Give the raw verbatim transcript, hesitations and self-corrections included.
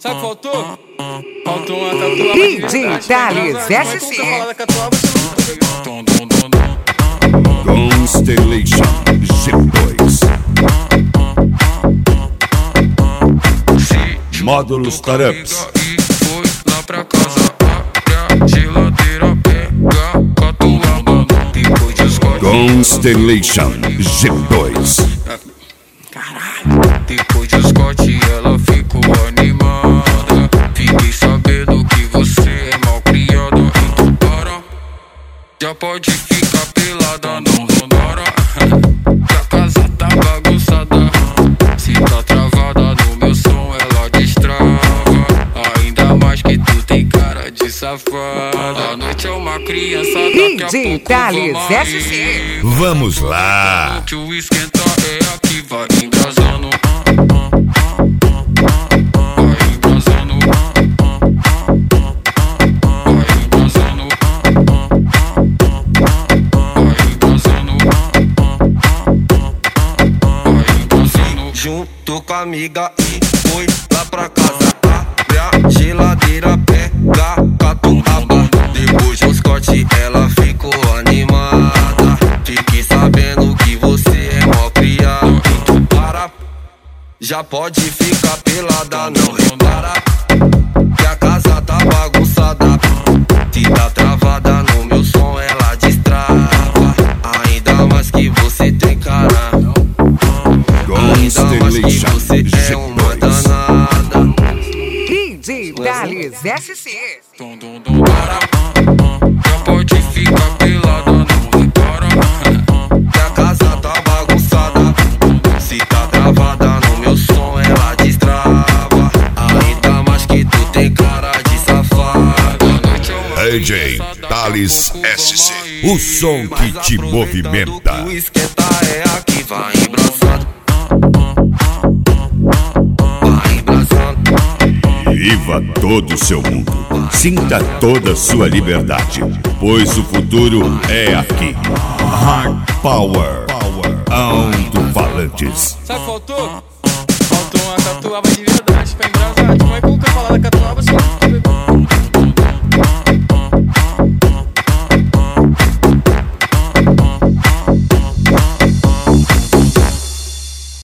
Sabe o que faltou? Faltou uma tatuagem de D J Thales S C Constellation G dois Módulos Tarups. Foi lá pra casa, abre a geladeira, pega catuaba. Depois de escolher Constellation G dois. Caralho. Depois de Scott ela ficou animada. Fiquei sabendo que você é mal criada. Então para, já pode ficar pelada, não para. Que a casa tá bagunçada. Se tá travada no meu som ela destrava. Ainda mais que tu tem cara de safada. A noite é uma criança, daqui a D J pouco Thales vamos S C aí. Vamos lá. Que o esquenta é aqui, vai engrasando. Vai engrasando. Vai engrasando. Vai engrasando. Vai engrasando. Junto com a amiga e foi lá pra casa. Abre a geladeira, pega catuaba. Depois do Scott ela ficou animada. Fiquei sabendo que você é mó criado. Então para, já pode ficar pelada, não repara. Que a casa tá bagunçada. Se tá travada no meu som ela destrava. Ainda mais que você tem cara. Ainda mais que você é uma danada. D J Thales S C Dum, dum, dum, para. Já pode ficar pelada, não repara. Que a casa tá bagunçada. Se tá travada no meu som ela destrava. Ainda mais que tu tem cara de safada. D J Thales S C, o som que te movimenta. O esquenta é aqui, vai embraçando. Vai embraçando. Viva todo o seu mundo. Sinta toda a sua liberdade, pois o futuro é aqui. Hard Power, Alto-Falantes. Sabe o que faltou? Faltou uma tatuagem de